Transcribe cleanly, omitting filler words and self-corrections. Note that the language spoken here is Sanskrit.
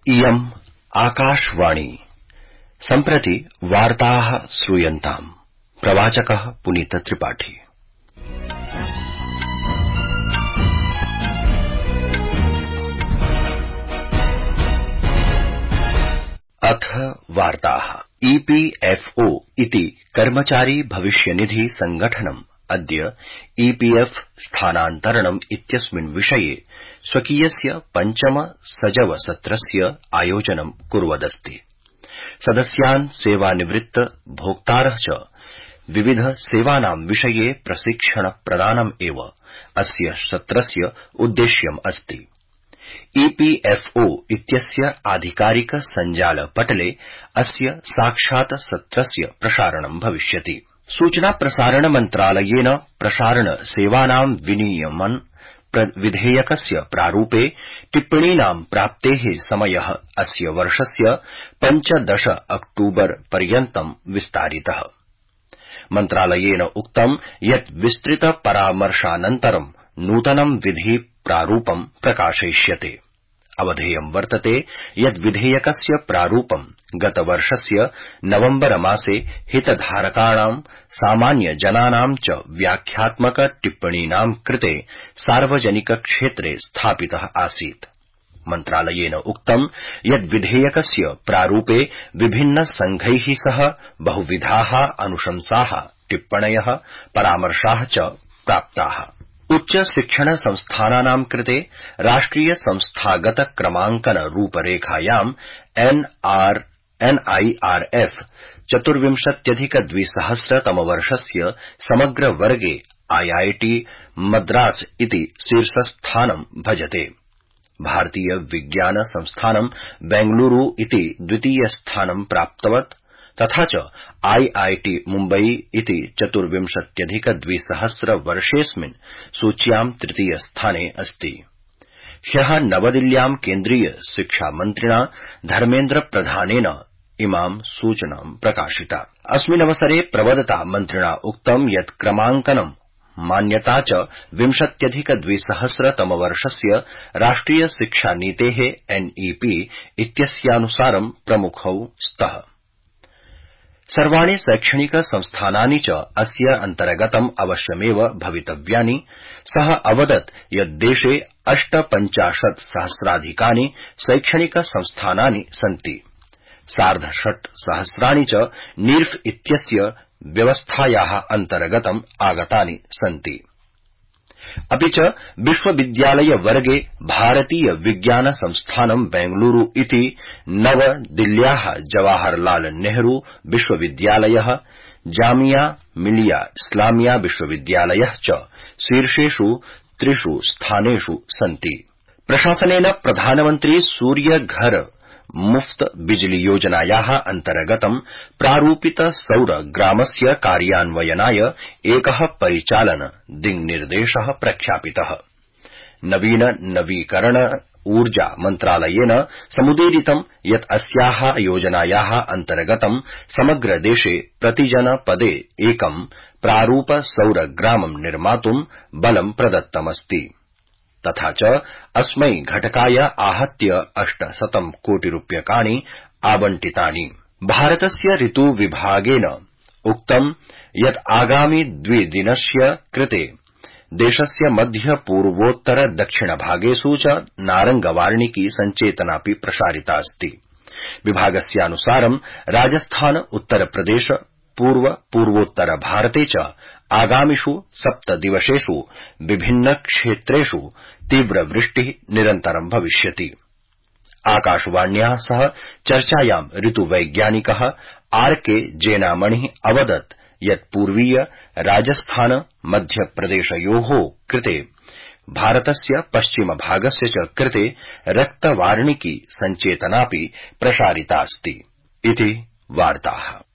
इयम् आकाशवाणी सम्प्रति वार्ताः श्रूयन्ताम्। प्रवाचकः पुनीत त्रिपाठी। अथ वार्ताः। ईपीएफओ इति कर्मचारी भविष्यनिधि संगठनम् अद्य ईपीएफ स्थानान्तरणम् इत्यस्मिन् विषये स्वकीयस्य पंचम सजव सत्रस्य आयोजनं कुर्वदस्ति। सदस्यान् सेवानिवृत्त भोक्तारः च विविध सेवानां विषये प्रशिक्षण प्रदानम् एव अस्य सत्रस्य उद्देश्यम् अस्ति। ईपीएफओ इत्यस्य आधिकारिक सञ्जालपटले अस्य साक्षात् सत्रस्य प्रसारणं भविष्यति। सूचना प्रसारण मन्त्रालयेन प्रसारण सेवानां विनियमन विधेयकस्य प्रारूपे टिप्पणीनां प्राप्तेः समयः अस्य वर्षस्य 15 अक्टूबर पर्यन्तं विस्तारितः। मन्त्रालयेन उक्तं यत् विस्तृत परामर्शानन्तरं नूतनं विधि प्रारूपं प्रकाशयिष्यते। अवधेयं वर्तते यत् विधेयकस्य प्रारूपं गतवर्षस्य नवम्बर मासे हितधारकाणां सामान्य जनानां च व्याख्यात्मक टिप्पणीनां कृते सार्वजनिक क्षेत्रे स्थापितः आसीत्। मन्त्रालयेन उक्तं यत् विधेयकस्य प्रारूपे विभिन्न संघैः सह बहुविधाः अनुशंसाः टिप्पणयः परामर्शाः च प्राप्ताः। उच्च शिक्षण संस्थानानां कृते राष्ट्रिय संस्थागत क्रमाङ्कन रूपरेखायां NIRF 24,200 तमवर्षस्य समग्र वर्गे IIT मद्रास इति शीर्षस्थानं भजते। भारतीय विज्ञान संस्थानं बेंगलुरु इति द्वितीय स्थानं प्राप्तवत्। तथा च IIT मुम्बई इति 24,200 वर्षेऽस्मिन् सूच्यां तृतीय स्थाने अस्ति। ह्यः नवदिल्ल्यां केन्द्रीय शिक्षा मन्त्रिणा धर्मेन्द्र प्रधानेन इमां सूचनां प्रकाशिता। अस्मिन्नवसरे प्रवदता मन्त्रिणा उक्तं यत् क्रमाङ्कनं मान्यता च 20,200 तमवर्षस्य राष्ट्रिय शिक्षा नीतेः NEP इत्यस्यानुसारं प्रमुखौ स्तः। सर्वाणि शैक्षणिक संस्थानानि च अस्य अन्तर्गतम् अवश्यमेव भवितव्यानि। सः अवदत् यत् देशे 58,000 शैक्षणिक संस्थानानि सन्ति। 6,500 च नीर्फ इत्यस्य व्यवस्थायाः अन्तर्गतम् आगतानि सन्ति। अपि च विश्वविद्यालय वर्गे भारतीय विज्ञान संस्थानं बेंगलुरु इति नवदिल्ल्याः जवाहरलाल नेहरू विश्वविद्यालयः जामिया मिलिया इस्लामिया विश्वविद्यालयः च शीर्षेषु 3 स्थानेषु सन्ति। प्रशासनेन प्रधानमन्त्री सूर्य घर मुफ्त बिजली योजनायाः अन्तर्गतं प्रारूपित सौर ग्रामस्य कार्यान्वयनाय एकः परिचालन दिङ्निर्देशः प्रख्यापितः। नवीन नवीकरण ऊर्जा मन्त्रालयेन समुदीरितं यत् अस्याः योजनायाः अन्तर्गतं समग्र देशे प्रतिजन पदे एकं प्रारूप सौर ग्रामं निर्मातुं बलं प्रदत्तमस्ति। तथा च अस्मै घटकाय आहत्य 800 कोटिरूप्यकाणि आवंटितानि। भारतस्य ऋतु विभागेन उक्तं यत् आगामि 2 दिनस्य कृते देशस्य मध्य पूर्वोत्तर दक्षिण भागेषु च नारंगवार्णिकी सञ्चेतनापि प्रसारिता अस्ति। विभागस्यानुसारं राजस्थान उत्तरप्रदेश पूर्वोत्तर भारते च आगामिषु 7 दिवसेषु विभिन्न क्षेत्रेषु तीव्रवृष्टिः निरन्तरं भविष्यति। आकाशवाण्याः सह चर्चायां ऋतुवैज्ञानिकः RK जेनामणिः अवदत् यत् पूर्वीय राजस्थान मध्यप्रदेशयोः कृते भारतस्य पश्चिमभागस्य च कृते रक्तवार्णिकी सञ्चेतनापि प्रसारितास्ति। इति वार्ताः।